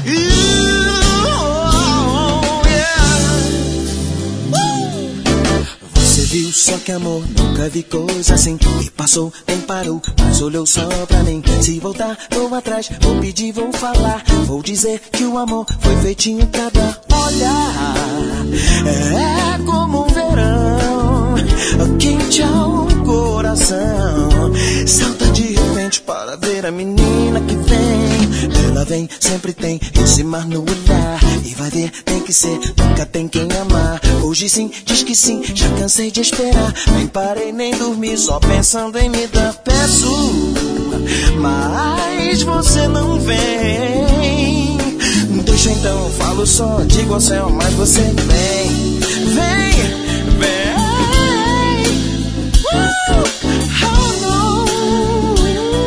Você viu só que amor, nunca vi coisa assim. E passou, nem parou, mas olhou só pra mim. Se voltar, vou atrás, vou pedir, vou falar. Vou dizer que o amor foi feitinho pra dar. Olha, é como um verão, quente ao coração. Salta de repente para ver a menina que vem. Ela vem, sempre tem esse mar no olhar. E vai ver, tem que ser, nunca tem quem amar. Hoje sim, diz que sim, já cansei de esperar. Nem parei, nem dormi, só pensando em me dar. Peço, mas você não vem. Deixa então, eu falo só, digo ao céu, mas você vem. Vem, vem. Oh, no.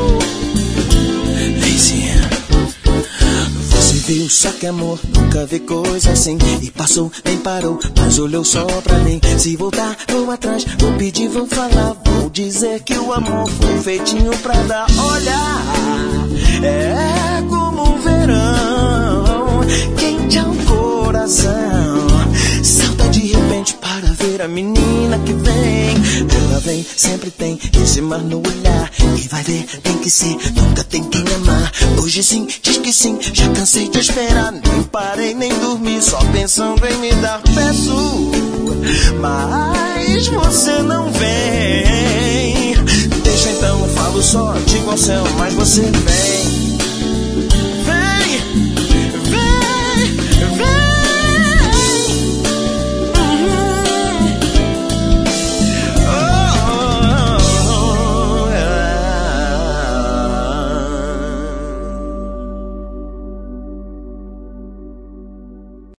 Lazy. Você viu só que amor, nunca vi coisa assim. E passou, nem parou, mas olhou só pra mim. Se voltar, vou atrás, vou pedir, vou falar. Vou dizer que o amor foi feitinho pra dar. Olha, é como um verão, quente ao coração. Salta de repente para ver a menina que vem. Ela vem, sempre tem esse mar no olhar. E vai ver, tem que ser, nunca tem quem amar. Hoje sim, diz que sim, já cansei de esperar. Nem parei, nem dormi, só pensando em me dar. Peço, mas você não vem. Deixa então, eu falo só, digo ao céu, mas você vem.